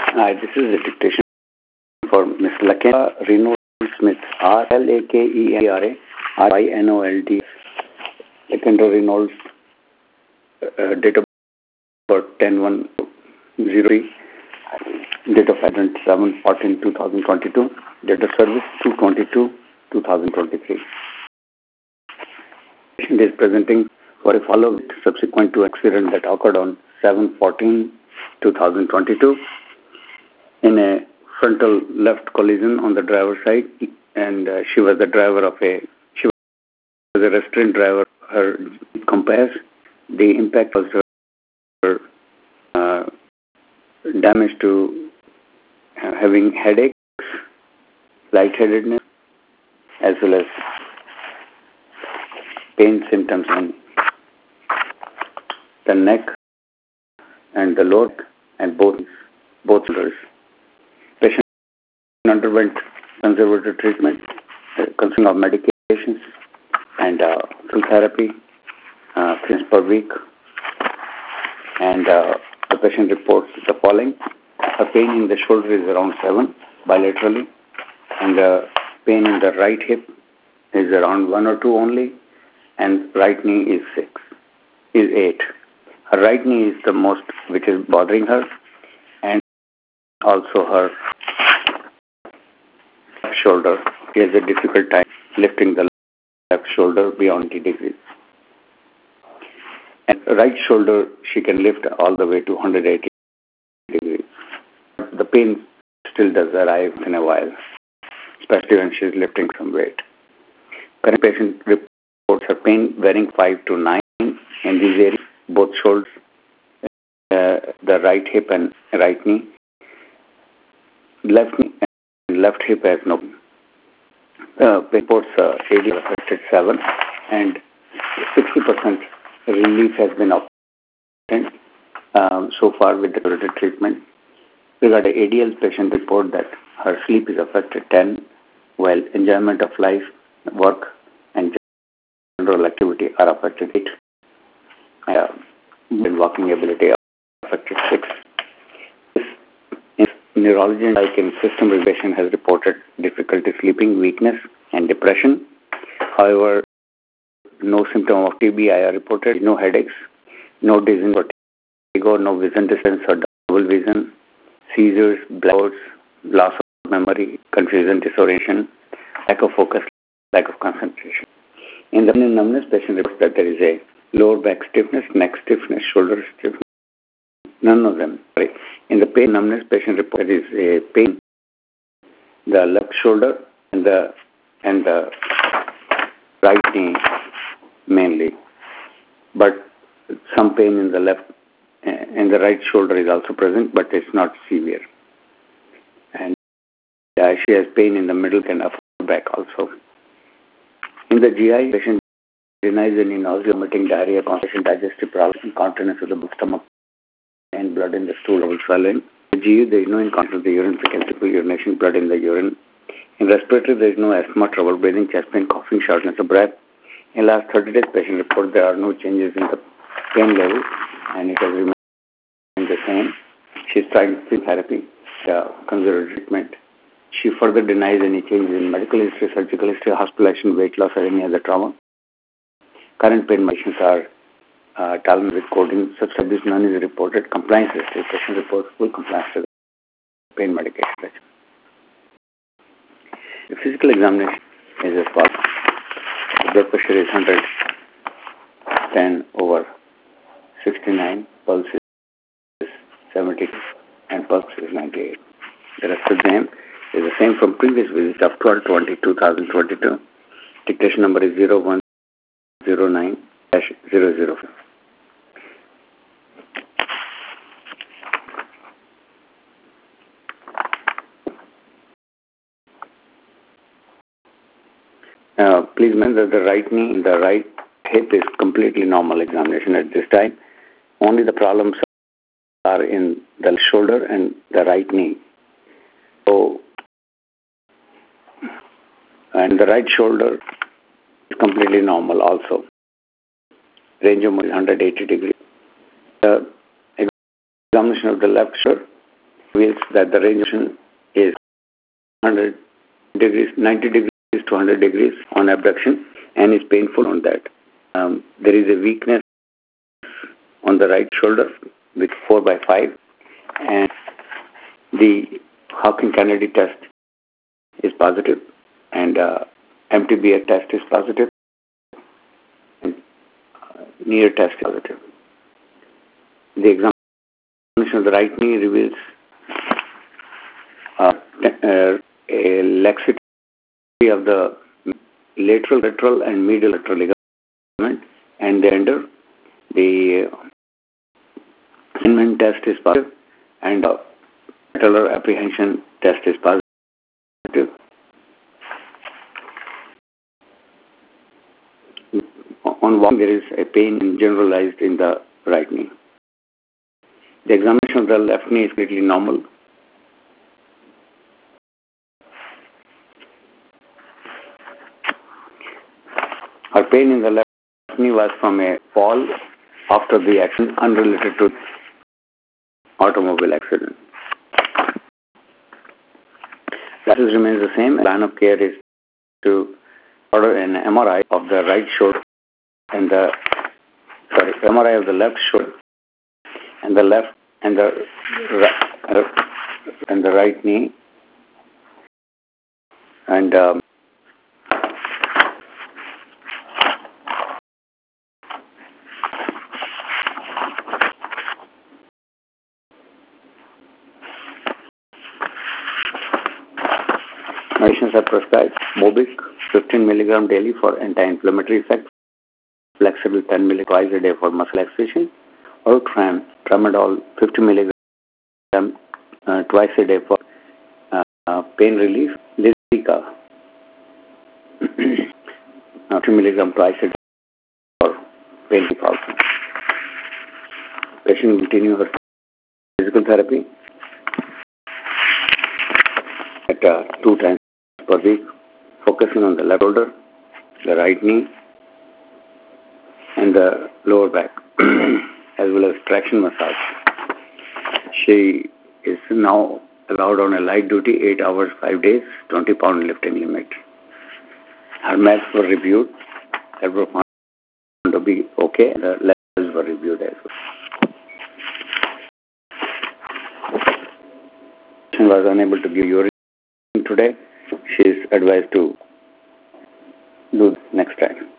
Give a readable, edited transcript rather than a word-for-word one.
Hi, this is a dictation for Ms. Lakendra Renold Smith, Lakendra Rinold. Lakendra Reynolds, date of birth 10/1/03, date of accident 7/14/2022, date of service 2/22/2023. Patient is presenting for a follow-up subsequent to accident that occurred on 7/14/2022 in a frontal left collision on the driver's side, and she was a restrained driver. Her compares the impact was her damage to having headaches, lightheadedness, as well as pain symptoms in the neck and the lower and both shoulders. Patient underwent conservative treatment, consisting of medications and full therapy, 3 per week. And the patient reports the following: the pain in the shoulder is around 7 bilaterally, and the pain in the right hip is around 1 or 2 only, and right knee is 8. Her right knee is the most which is bothering her, and also her left shoulder. She has a difficult time lifting the left shoulder beyond 90 degrees. And right shoulder she can lift all the way to 180 degrees. The pain still does arrive in a while, especially when she is lifting some weight. Current patient reports her pain varying 5 to 9 in these areas, both shoulders, the right hip and right knee. Left knee and left hip has no. Reports ADL affected 7, and 60% relief has been obtained so far with the curative treatment. Regarding ADL patient report that her sleep is affected 10, while enjoyment of life, work, and general activity are affected 8. Walking ability affected 6. Neurology and psychiatric system patient has reported difficulty sleeping, weakness, and depression. However, no symptom of TBI are reported, no headaches, no dizziness or vertigo, no vision distance or double vision, seizures, blackouts, loss of memory, confusion, disorientation, lack of focus, lack of concentration. In the numbness, patient reports that there is a lower back stiffness, neck stiffness, shoulder stiffness. None of them. In the pain numbness, patient reports there is a pain the left shoulder and the right knee mainly, but some pain in the left and the right shoulder is also present, but it's not severe. And she has pain in the middle and upper back also. In the GI, patient denies any nausea, vomiting, diarrhea, constipation, digestive problems, incontinence of the stomach, and blood in the stool or swelling. In the GU, there is no incontinence of the urine, frequency urination, blood in the urine. In respiratory, there is no asthma, trouble breathing, chest pain, coughing, shortness of breath. In last 30 days, patient report there are no changes in the pain level, and it has remained the same. She is trying therapy, conservative treatment. She further denies any changes in medical history, surgical history, hospitalization, weight loss, or any other trauma. Current pain medications are Tylenol with codeine. Substance abuse, none is reported. Compliance history, patient reports full compliance to the pain medication. The physical examination is as follows. The blood pressure is 110/69, pulse is 70, and pulse is 98. The rest of the name is the same from previous visit of 12/20/2022. Dictation number is 0109-005. Please remember that the right knee and the right hip is completely normal examination at this time. Only the problems are in the shoulder and the right knee. So, and the right shoulder is completely normal also. Range of motion is 180 degrees. The examination of the left shoulder reveals that the range of motion is 100 degrees, 90 degrees to 100 degrees on abduction, and is painful on that. There is a weakness on the right shoulder with 4/5, and the Hawking-Kennedy test is positive, and MTBF test is positive, and NEAR test is positive. The examination of the right knee reveals a laxity of the lateral and medial lateral ligament, and the alignment test is positive, and patellar apprehension test is positive. On walking, there is a pain generalized in the right knee. The examination of the left knee is completely normal. Her pain in the left knee was from a fall after the accident, unrelated to automobile accident. Status remains the same. Plan of care is to order an MRI of the right shoulder and MRI of the left shoulder and the left and the right knee, and medicines are prescribed. Mobic 15 mg daily for anti-inflammatory effect, flexible 10 mg twice a day for muscle relaxation, or tramadol 50 mg twice a day for pain relief. Lyrica 50 mg twice a day for pain relief also. Patient will continue her physical therapy at 2 times per week, focusing on the left shoulder, the right knee, and the lower back, as well as traction massage. She is now allowed on a light duty, 8 hours, 5 days, 20-pound lifting limit. Her meds were reviewed. Several found to be okay, and the levels were reviewed as well. She was unable to give urine today. She is advised to do next time.